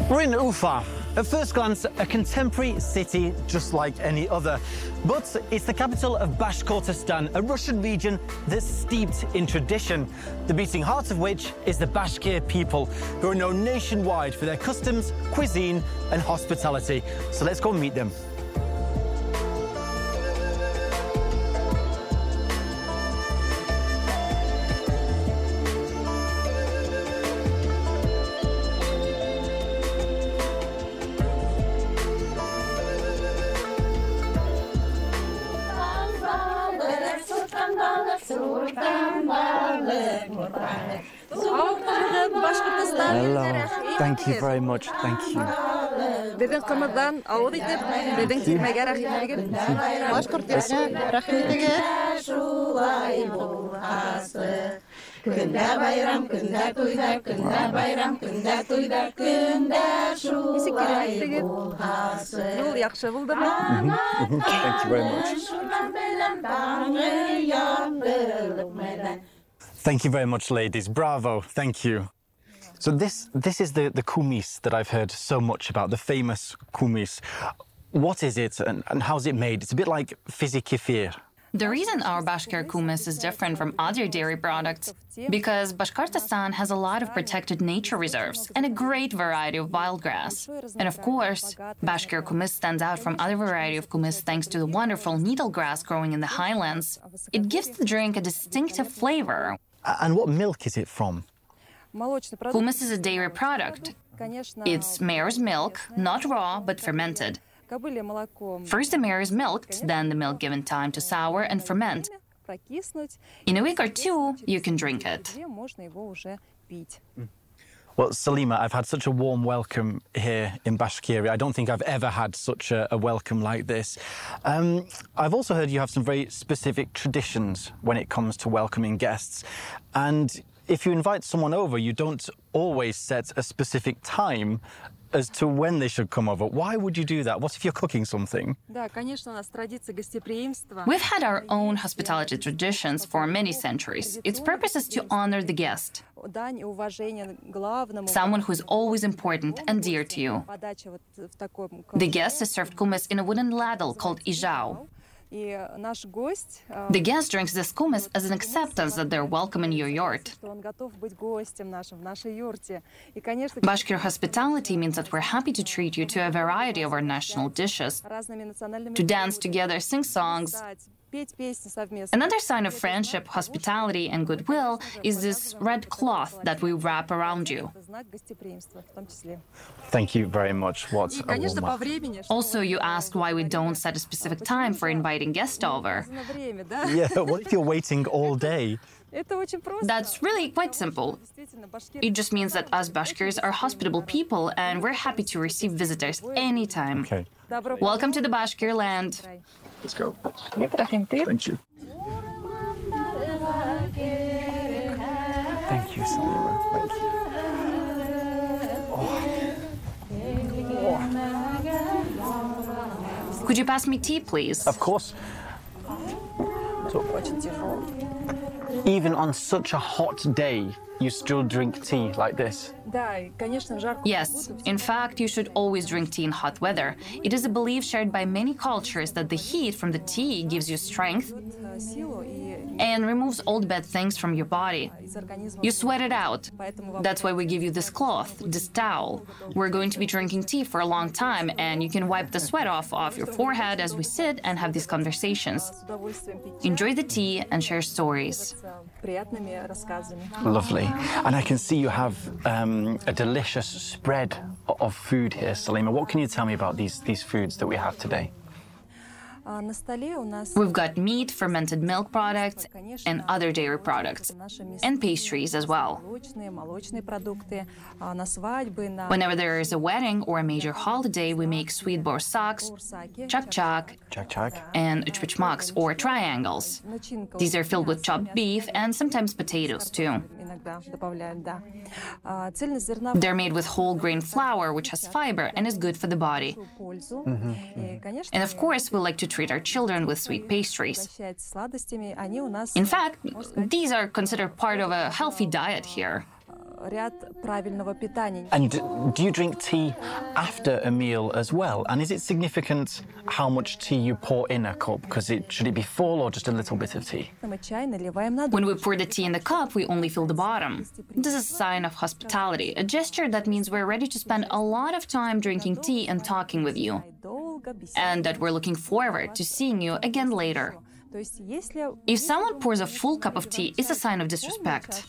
We're in Ufa. At first glance, a contemporary city just like any other. But it's the capital of Bashkortostan, a Russian region that's steeped in tradition, the beating heart of which is the Bashkir people, who are known nationwide for their customs, cuisine and hospitality. So let's go and meet them. Hello. Thank you very much. Thank you. Біздің қымыздан ауыз етіп, біздің текмеге рахим етігіп. Башқұрт ешіне рахим етігіп. Күнде байрам, күнде тойда, күнде байрам, күнде тойда, күнде шулай болғасы. Yol yaxşı buldu mu? Thank you very much. Thank you very much, ladies. Bravo. Thank you. So this is the kumis that I've heard so much about, the famous kumis. What is it and how's it made? It's a bit like fizzy kefir. The reason our Bashkir kumis is different from other dairy products because Bashkortostan has a lot of protected nature reserves and a great variety of wild grass. And of course, Bashkir kumis stands out from other variety of kumis thanks to the wonderful needle grass growing in the highlands. It gives the drink a distinctive flavor. And what milk is it from? Kumis is a dairy product. It's mare's milk, not raw, but fermented. First the mare is milked, then the milk given time to sour and ferment. In a week or two, you can drink it. Well, Salima, I've had such a warm welcome here in Bashkiria. I don't think I've ever had such a welcome like this. I've also heard you have some very specific traditions when it comes to welcoming guests. And if you invite someone over, you don't always set a specific time as to when they should come over. Why would you do that? What if you're cooking something? We've had our own hospitality traditions for many centuries. Its purpose is to honor the guest, someone who is always important and dear to you. The guest is served kumis in a wooden ladle called ijao. The guest drinks this kumis as an acceptance that they're welcome in your yurt. Bashkir hospitality means that we're happy to treat you to a variety of our national dishes, to dance together, sing songs. Another sign of friendship, hospitality, and goodwill is this red cloth that we wrap around you. Thank you very much. What a warm. Also, you asked why we don't set a specific time for inviting guests over. Yeah, what if you're waiting all day? That's really quite simple. It just means that us Bashkirs are hospitable people and we're happy to receive visitors anytime. Okay. Welcome to the Bashkir land. Let's go. Thank you. Thank you. Thank you, Salima. Thank you. Could you pass me tea, please? Of course. Even on such a hot day, you still drink tea like this? Yes. In fact, you should always drink tea in hot weather. It is a belief shared by many cultures that the heat from the tea gives you strength and removes old bad things from your body. You sweat it out. That's why we give you this cloth, this towel. We're going to be drinking tea for a long time, and you can wipe the sweat off your forehead as we sit and have these conversations. Enjoy the tea and share stories. Lovely. And I can see you have a delicious spread of food here, Salima. What can you tell me about these foods that we have today? We've got meat, fermented milk products, and other dairy products, and pastries as well. Whenever there is a wedding or a major holiday, we make sweet borsaks, chak-chak, and uchmichmaks, or triangles. These are filled with chopped beef and sometimes potatoes too. They're made with whole grain flour, which has fiber and is good for the body. And of course, we like to treat our children with sweet pastries. In fact, these are considered part of a healthy diet here. And do you drink tea after a meal as well? And is it significant how much tea you pour in a cup? Because should it be full or just a little bit of tea? When we pour the tea in the cup, we only fill the bottom. This is a sign of hospitality, a gesture that means we're ready to spend a lot of time drinking tea and talking with you, and that we're looking forward to seeing you again later. If someone pours a full cup of tea, it's a sign of disrespect.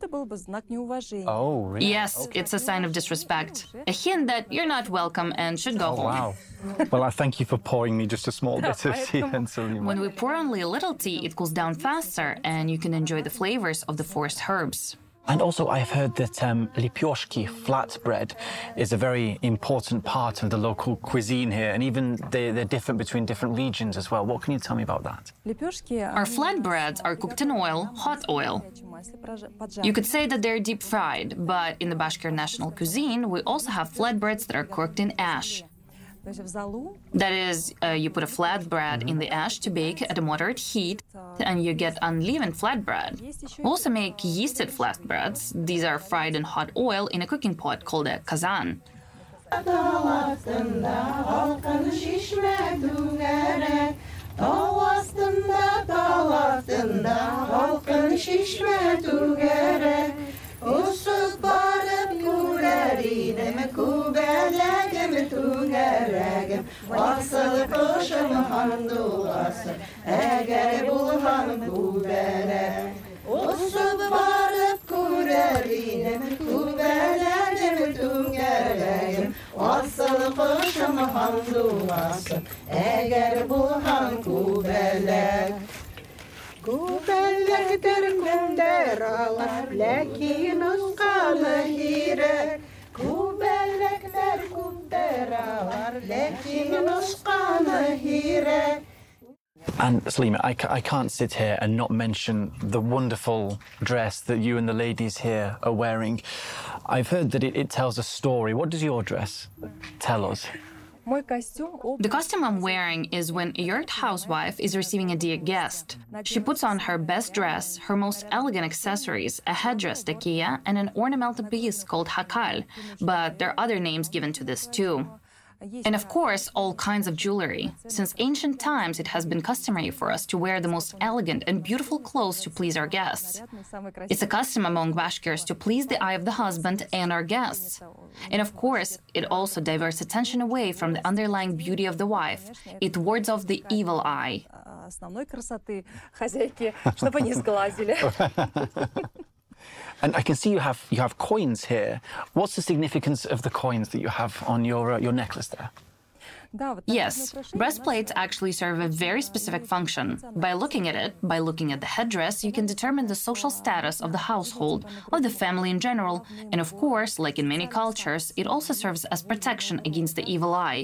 Oh, really? Yes, it's a sign of disrespect. A hint that you're not welcome and should go home. Wow. Well, I thank you for pouring me just a small bit of tea, Selima. When we pour only a little tea, it cools down faster and you can enjoy the flavors of the forest herbs. And also, I've heard that lipioshki, flatbread, is a very important part of the local cuisine here, and even they're different between different regions as well. What can you tell me about that? Our flatbreads are cooked in oil, hot oil. You could say that they're deep fried, but in the Bashkir national cuisine, we also have flatbreads that are cooked in ash. That is, you put a flatbread in the ash to bake at a moderate heat, and you get unleavened flatbread. We also make yeasted flatbreads. These are fried in hot oil in a cooking pot called a kazan. And Selima, I can't sit here and not mention the wonderful dress that you and the ladies here are wearing. I've heard that it tells a story. What does your dress tell us? The costume I'm wearing is when a yurt housewife is receiving a dear guest. She puts on her best dress, her most elegant accessories, a headdress tekiya, and an ornamental piece called hakal, but there are other names given to this too. And of course, all kinds of jewelry. Since ancient times, it has been customary for us to wear the most elegant and beautiful clothes to please our guests. It's a custom among Bashkirs to please the eye of the husband and our guests. And of course, it also diverts attention away from the underlying beauty of the wife. It wards off the evil eye. And I can see you have coins here. What's the significance of the coins that you have on your necklace there? Yes, breastplates actually serve a very specific function. By looking at it, by looking at the headdress, you can determine the social status of the household, of the family in general, and of course, like in many cultures, it also serves as protection against the evil eye.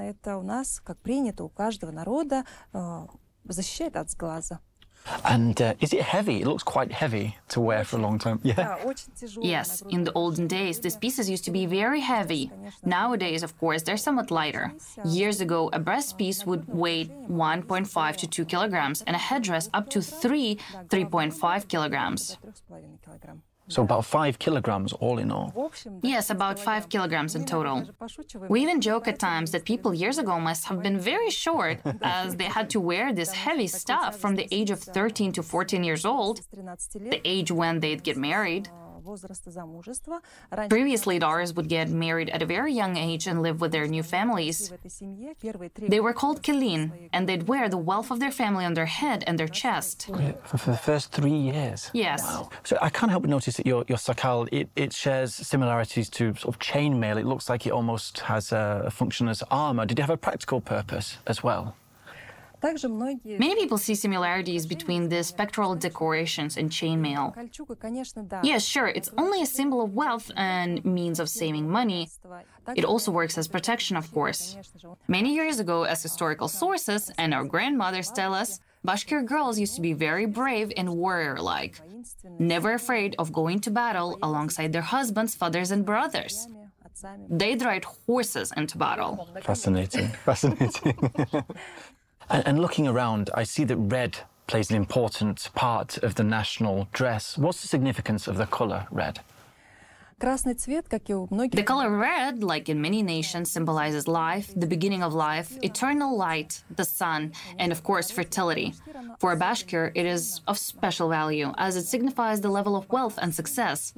And is it heavy? It looks quite heavy to wear for a long time. Yeah. Yes, in the olden days, these pieces used to be very heavy. Nowadays, of course, they're somewhat lighter. Years ago, a breast piece would weigh 1.5 to 2 kilograms, and a headdress up to 3.5 kilograms. So about 5 kilograms all in all. Yes, about 5 kilograms in total. We even joke at times that people years ago must have been very short, as they had to wear this heavy stuff from the age of 13 to 14 years old, the age when they'd get married. Previously, daughters would get married at a very young age and live with their new families. They were called kelin, and they'd wear the wealth of their family on their head and their chest. For the first 3 years? Yes. Wow. So I can't help but notice that your sakal, it shares similarities to sort of chainmail. It looks like it almost has a function as armor. Did it have a practical purpose as well? Many people see similarities between the spectral decorations and chainmail. Yes, sure, it's only a symbol of wealth and means of saving money. It also works as protection, of course. Many years ago, as historical sources and our grandmothers tell us, Bashkir girls used to be very brave and warrior-like, never afraid of going to battle alongside their husbands, fathers, and brothers. They'd ride horses into battle. Fascinating, fascinating. And looking around, I see that red plays an important part of the national dress. What's the significance of the colour red? The color red, like in many nations, symbolizes life, the beginning of life, eternal light, the sun, and of course fertility. For a Bashkir, it is of special value, as it signifies the level of wealth and success.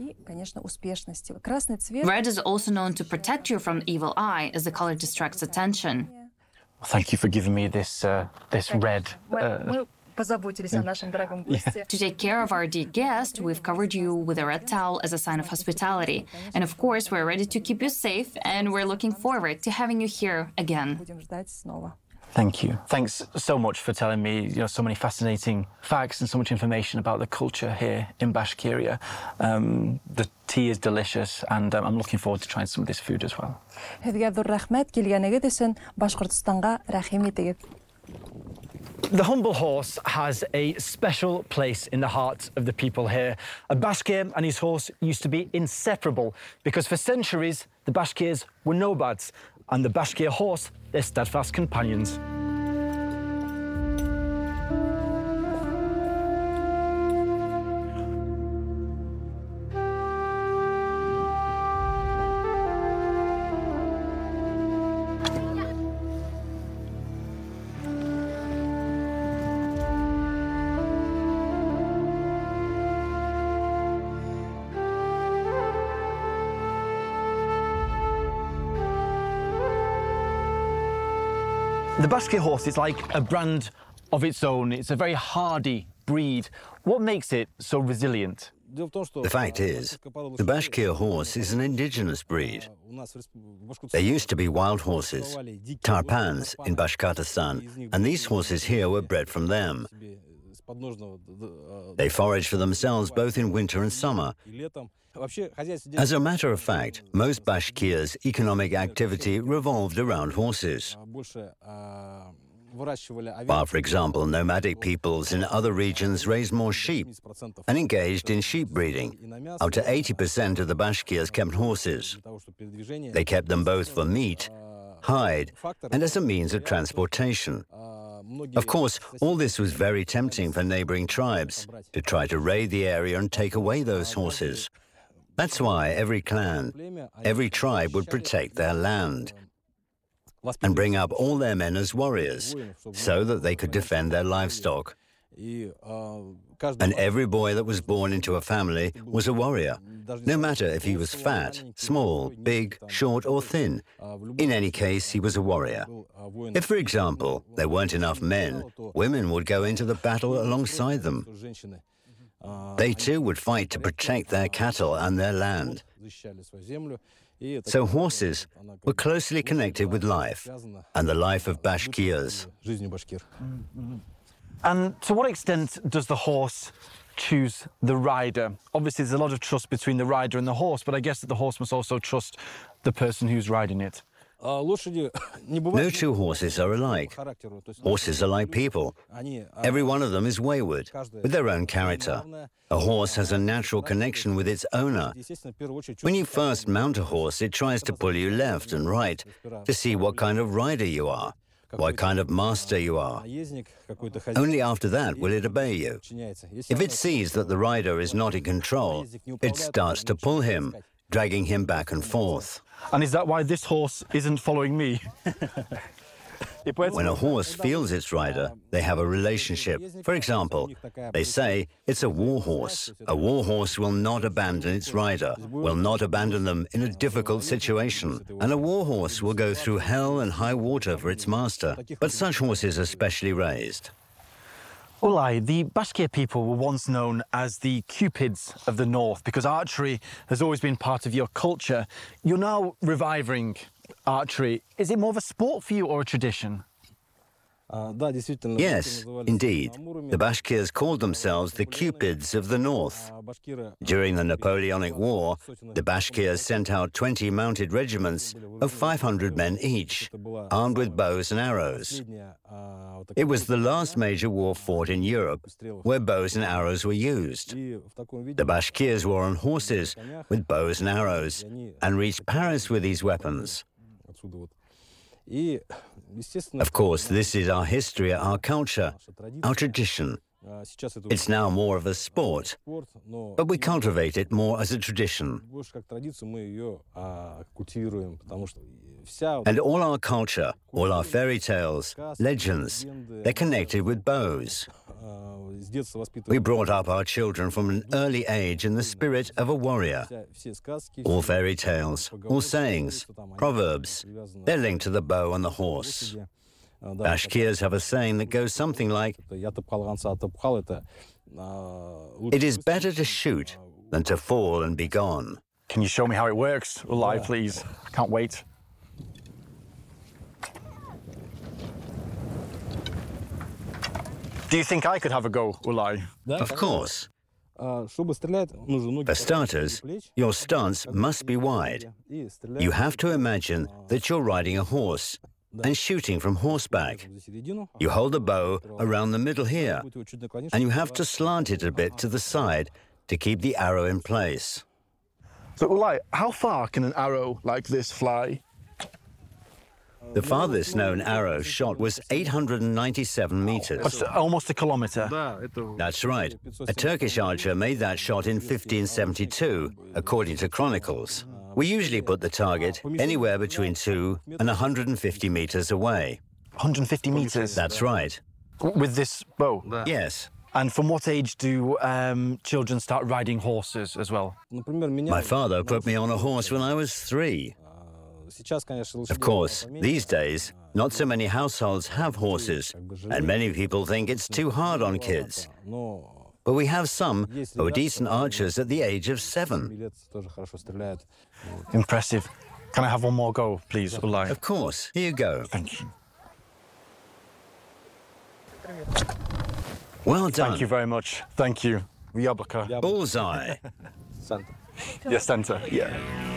Red is also known to protect you from the evil eye, as the color distracts attention. Thank you for giving me this red. To take care of our dear guest, we've covered you with a red towel as a sign of hospitality. And of course, we're ready to keep you safe, and we're looking forward to having you here again. Thank you. Thanks so much for telling me, so many fascinating facts and so much information about the culture here in Bashkiria. The tea is delicious, and I'm looking forward to trying some of this food as well. The humble horse has a special place in the heart of the people here. A Bashkir and his horse used to be inseparable because for centuries the Bashkirs were nomads and the Bashkir horse their steadfast companions. The Bashkir horse is like a brand of its own. It's a very hardy breed. What makes it so resilient? The fact is, the Bashkir horse is an indigenous breed. There used to be wild horses, tarpans, in Bashkortostan, and these horses here were bred from them. They forage for themselves both in winter and summer. As a matter of fact, most Bashkirs' economic activity revolved around horses. While, for example, nomadic peoples in other regions raised more sheep and engaged in sheep breeding, up to 80% of the Bashkirs kept horses. They kept them both for meat, hide, and as a means of transportation. Of course, all this was very tempting for neighboring tribes to try to raid the area and take away those horses. That's why every clan, every tribe would protect their land and bring up all their men as warriors so that they could defend their livestock. And every boy that was born into a family was a warrior, no matter if he was fat, small, big, short or thin. In any case, he was a warrior. If, for example, there weren't enough men, women would go into the battle alongside them. They too would fight to protect their cattle and their land. So horses were closely connected with life and the life of Bashkirs. And to what extent does the horse choose the rider? Obviously, there's a lot of trust between the rider and the horse, but I guess that the horse must also trust the person who's riding it. No two horses are alike. Horses are like people. Every one of them is wayward, with their own character. A horse has a natural connection with its owner. When you first mount a horse, it tries to pull you left and right to see what kind of rider you are, what kind of master you are. Only after that will it obey you. If it sees that the rider is not in control, it starts to pull him, dragging him back and forth. And is that why this horse isn't following me? When a horse feels its rider, they have a relationship. For example, they say it's a war horse. A war horse will not abandon its rider, will not abandon them in a difficult situation. And a war horse will go through hell and high water for its master. But such horses are specially raised. Ulay, the Bashkir people were once known as the Cupids of the North because archery has always been part of your culture. You're now reviving archery. Is it more of a sport for you or a tradition? Yes, indeed. The Bashkirs called themselves the Cupids of the North. During the Napoleonic War, the Bashkirs sent out 20 mounted regiments of 500 men each, armed with bows and arrows. It was the last major war fought in Europe where bows and arrows were used. The Bashkirs were on horses with bows and arrows and reached Paris with these weapons. Of course, this is our history, our culture, our tradition. It's now more of a sport, but we cultivate it more as a tradition. And all our culture, all our fairy tales, legends, they're connected with bows. We brought up our children from an early age in the spirit of a warrior. All fairy tales, all sayings, proverbs, they're linked to the bow and the horse. Bashkirs have a saying that goes something like, "It is better to shoot than to fall and be gone." Can you show me how it works, Ulay, please? I can't wait. Do you think I could have a go, Ulay? Of course. For starters, your stance must be wide. You have to imagine that you're riding a horse and shooting from horseback. You hold the bow around the middle here, and you have to slant it a bit to the side to keep the arrow in place. So, Ulay, how far can an arrow like this fly? The farthest known arrow shot was 897 meters. That's almost a kilometer. That's right. A Turkish archer made that shot in 1572, according to chronicles. We usually put the target anywhere between 2 and 150 meters away. 150 meters? That's right. With this bow? Yes. And from what age do children start riding horses as well? My father put me on a horse when I was 3. Of course, these days, not so many households have horses, and many people think it's too hard on kids. But we have some who are decent archers at the age of 7. Impressive. Can I have one more go, please, Ulay? Of course. Here you go. Thank you. Well done. Thank you very much. Thank you. Yablaka. Bullseye. Yes, center. Yeah.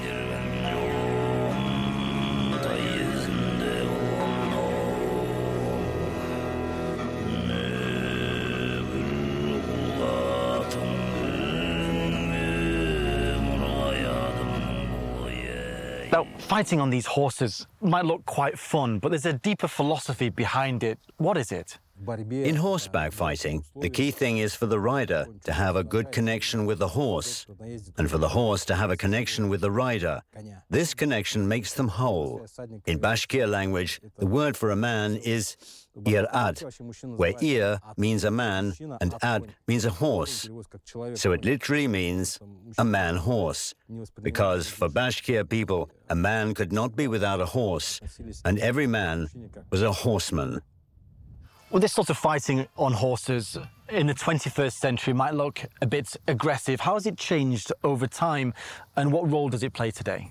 Now, fighting on these horses might look quite fun, but there's a deeper philosophy behind it. What is it? In horseback fighting, the key thing is for the rider to have a good connection with the horse, and for the horse to have a connection with the rider. This connection makes them whole. In Bashkir language, the word for a man is ir-ad, where ir means a man and ad means a horse. So it literally means a man-horse, because for Bashkir people, a man could not be without a horse, and every man was a horseman. Well, this sort of fighting on horses in the 21st century might look a bit aggressive. How has it changed over time, and what role does it play today?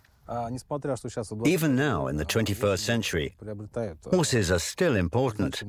Even now, in the 21st century, horses are still important.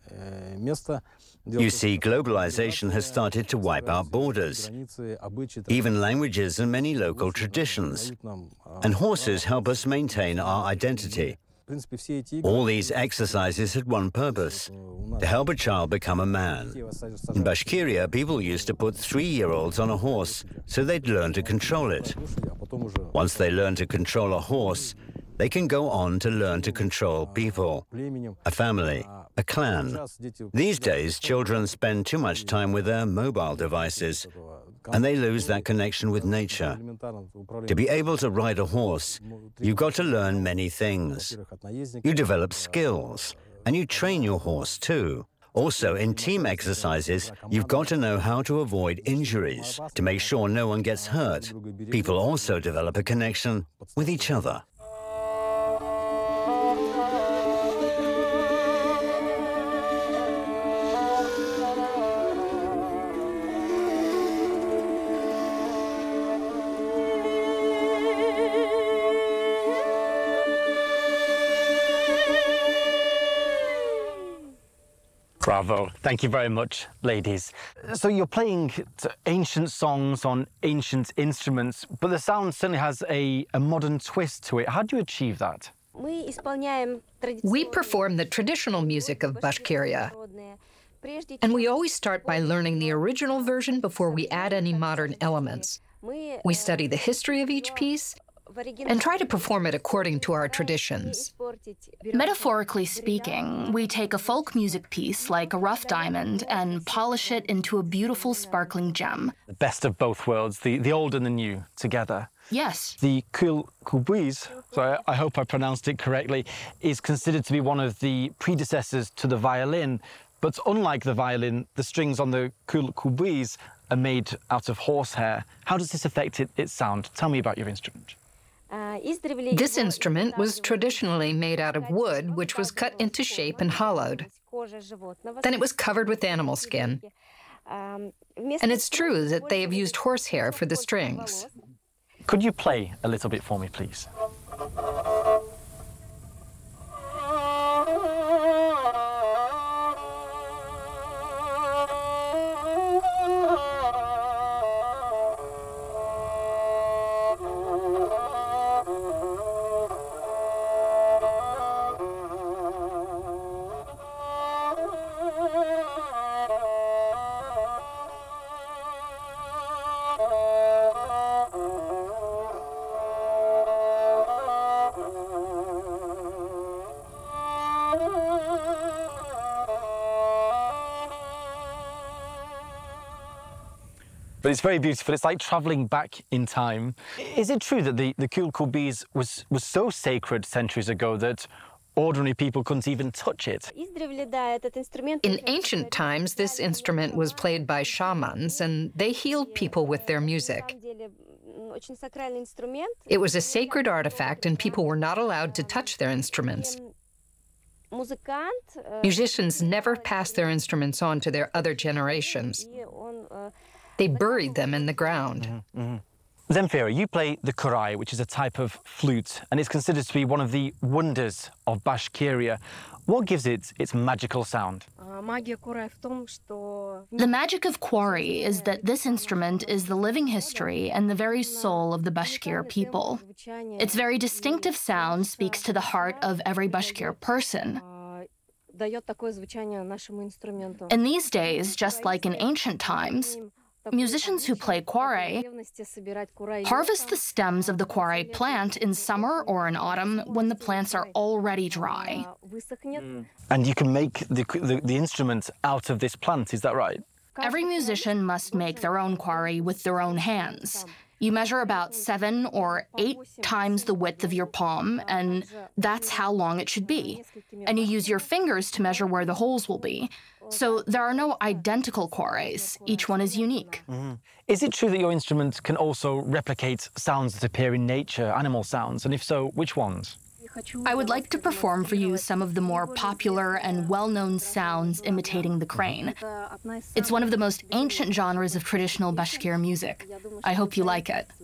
You see, globalization has started to wipe out borders, even languages and many local traditions. And horses help us maintain our identity. All these exercises had one purpose: to help a child become a man. In Bashkiria, people used to put 3-year-olds on a horse so they'd learn to control it. Once they learn to control a horse, they can go on to learn to control people, a family, a clan. These days, children spend too much time with their mobile devices, and they lose that connection with nature. To be able to ride a horse, you've got to learn many things. You develop skills, and you train your horse too. Also, in team exercises, you've got to know how to avoid injuries, to make sure no one gets hurt. People also develop a connection with each other. Bravo. Thank you very much, ladies. So you're playing ancient songs on ancient instruments, but the sound certainly has a modern twist to it. How do you achieve that? We perform the traditional music of Bashkiria, and we always start by learning the original version before we add any modern elements. We study the history of each piece, and try to perform it according to our traditions. Metaphorically speaking, we take a folk music piece like a rough diamond and polish it into a beautiful sparkling gem. The best of both worlds, the old and the new together. Yes. The kulkubuis, so I hope I pronounced it correctly, is considered to be one of the predecessors to the violin. But unlike the violin, the strings on the kulkubuis are made out of horsehair. How does this affect its sound? Tell me about your instrument. This instrument was traditionally made out of wood, which was cut into shape and hollowed. Then it was covered with animal skin. And it's true that they have used horsehair for the strings. Could you play a little bit for me, please? But it's very beautiful. It's like travelling back in time. Is it true that the kulkubuis was so sacred centuries ago that ordinary people couldn't even touch it? In ancient times, this instrument was played by shamans, and they healed people with their music. It was a sacred artifact, and people were not allowed to touch their instruments. Musicians never passed their instruments on to their other generations. They buried them in the ground. Zemfira, you play the kurai, which is a type of flute, and it's considered to be one of the wonders of Bashkiria. What gives it its magical sound? The magic of kurai is that this instrument is the living history and the very soul of the Bashkir people. Its very distinctive sound speaks to the heart of every Bashkir person. In these days, just like in ancient times, musicians who play kurai harvest the stems of the kurai plant in summer or in autumn when the plants are already dry. And you can make the instrument out of this plant, is that right? Every musician must make their own kurai with their own hands. You measure about 7 or 8 times the width of your palm, and that's how long it should be. And you use your fingers to measure where the holes will be. So there are no identical kurais. Each one is unique. Is it true that your instrument can also replicate sounds that appear in nature, animal sounds? And if so, which ones? I would like to perform for you some of the more popular and well-known sounds imitating the crane. It's one of the most ancient genres of traditional Bashkir music. I hope you like it.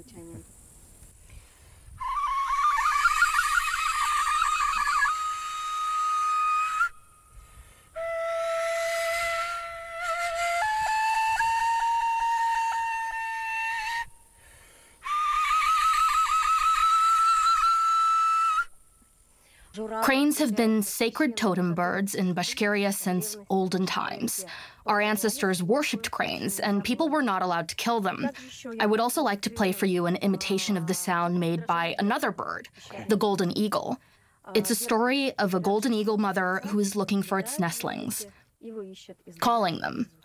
Cranes have been sacred totem birds in Bashkiria since olden times. Our ancestors worshipped cranes, and people were not allowed to kill them. I would also like to play for you an imitation of the sound made by another bird, the golden eagle. It's a story of a golden eagle mother who is looking for its nestlings, calling them.